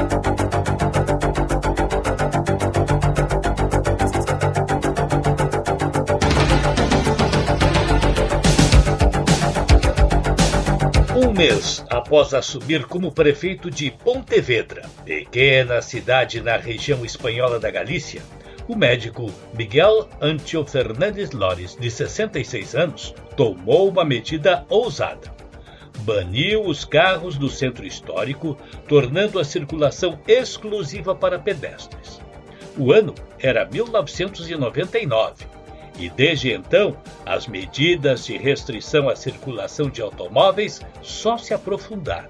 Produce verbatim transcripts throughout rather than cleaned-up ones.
Um mês após assumir como prefeito de Pontevedra, pequena cidade na região espanhola da Galícia, o médico Miguel Ángel Fernández Lores, de sessenta e seis anos, tomou uma medida ousada. Baniu os carros do centro histórico, tornando a circulação exclusiva para pedestres. O ano era mil novecentos e noventa e nove. E desde então, as medidas de restrição à circulação de automóveis só se aprofundaram.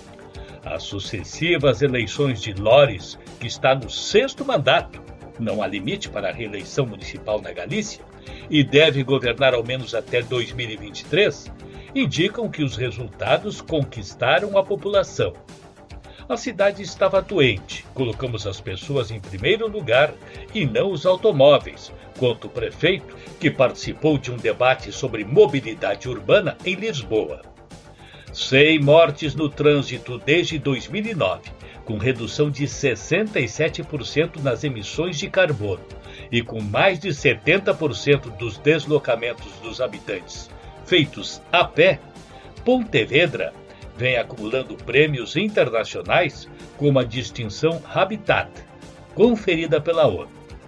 As sucessivas eleições de Lores, que está no sexto mandato, não há limite para a reeleição municipal na Galícia, e deve governar ao menos até dois mil e vinte e três, indicam que os resultados conquistaram a população. A cidade estava doente, colocamos as pessoas em primeiro lugar e não os automóveis, conta o prefeito, que participou de um debate sobre mobilidade urbana em Lisboa. cem mortes no trânsito desde dois mil e nove, com redução de sessenta e sete por cento nas emissões de carbono e com mais de setenta por cento dos deslocamentos dos habitantes feitos a pé, Pontevedra vem acumulando prêmios internacionais como a distinção Habitat, conferida pela ONU.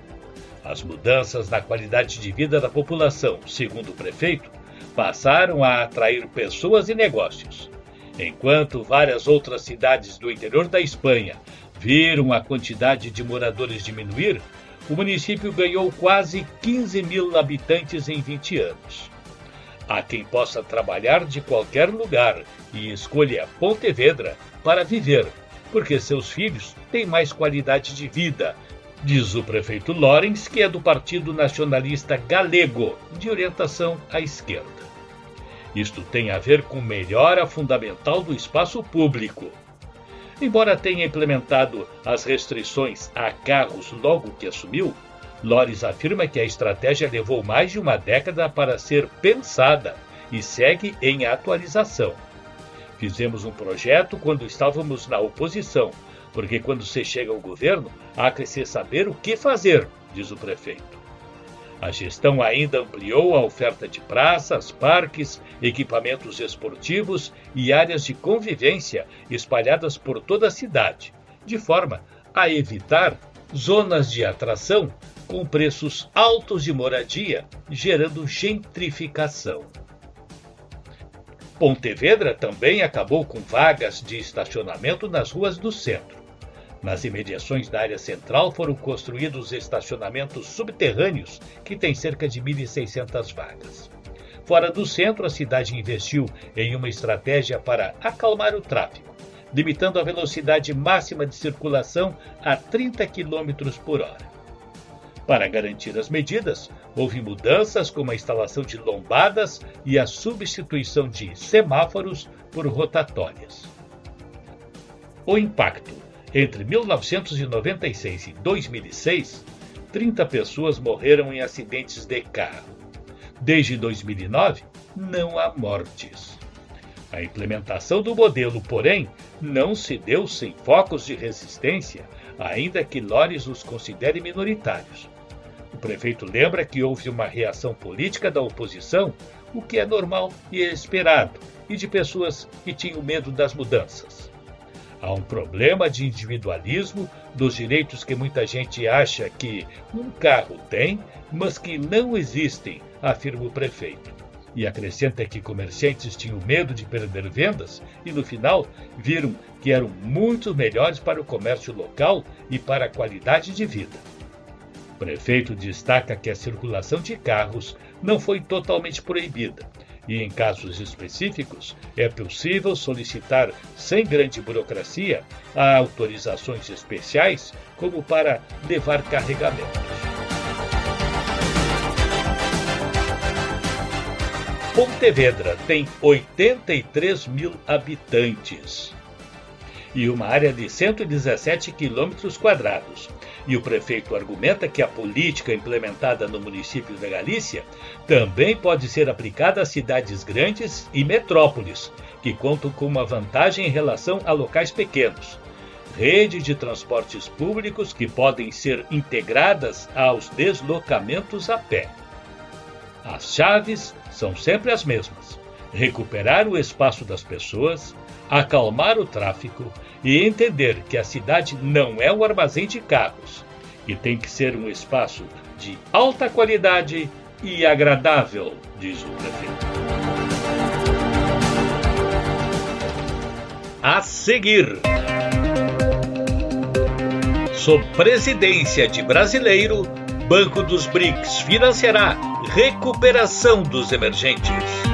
As mudanças na qualidade de vida da população, segundo o prefeito, passaram a atrair pessoas e negócios. Enquanto várias outras cidades do interior da Espanha viram a quantidade de moradores diminuir, o município ganhou quase quinze mil habitantes em vinte anos. Há quem possa trabalhar de qualquer lugar e escolha Pontevedra para viver, porque seus filhos têm mais qualidade de vida, diz o prefeito Lores, que é do Partido Nacionalista Galego, de orientação à esquerda. Isto tem a ver com melhora fundamental do espaço público. Embora tenha implementado as restrições a carros logo que assumiu, Lores afirma que a estratégia levou mais de uma década para ser pensada e segue em atualização. Fizemos um projeto quando estávamos na oposição, porque quando se chega ao governo, há que se saber o que fazer, diz o prefeito. A gestão ainda ampliou a oferta de praças, parques, equipamentos esportivos e áreas de convivência espalhadas por toda a cidade, de forma a evitar zonas de atração com preços altos de moradia, gerando gentrificação. Pontevedra também acabou com vagas de estacionamento nas ruas do centro. Nas imediações da área central foram construídos estacionamentos subterrâneos, que têm cerca de mil e seiscentas vagas. Fora do centro, a cidade investiu em uma estratégia para acalmar o tráfego, limitando a velocidade máxima de circulação a trinta quilômetros por hora. Para garantir as medidas, houve mudanças como a instalação de lombadas e a substituição de semáforos por rotatórias. O impacto: entre mil novecentos e noventa e seis e dois mil e seis, trinta pessoas morreram em acidentes de carro. Desde dois mil e nove, não há mortes. A implementação do modelo, porém, não se deu sem focos de resistência, ainda que Lores os considere minoritários. O prefeito lembra que houve uma reação política da oposição, o que é normal e esperado, e de pessoas que tinham medo das mudanças. Há um problema de individualismo dos direitos que muita gente acha que um carro tem, mas que não existem, afirma o prefeito. E acrescenta que comerciantes tinham medo de perder vendas e, no final, viram que eram muito melhores para o comércio local e para a qualidade de vida. O prefeito destaca que a circulação de carros não foi totalmente proibida e, em casos específicos, é possível solicitar, sem grande burocracia, autorizações especiais, como para levar carregamentos. Pontevedra tem oitenta e três mil habitantes e uma área de cento e dezessete quilômetros quadrados. E o prefeito argumenta que a política implementada no município da Galícia também pode ser aplicada a cidades grandes e metrópoles, que contam com uma vantagem em relação a locais pequenos, rede de transportes públicos que podem ser integradas aos deslocamentos a pé. As chaves são sempre as mesmas: recuperar o espaço das pessoas, acalmar o tráfego e entender que a cidade não é um armazém de carros, e tem que ser um espaço de alta qualidade e agradável, diz o prefeito. A seguir, sob presidência de brasileiro, Banco dos B R I C S financiará recuperação dos emergentes.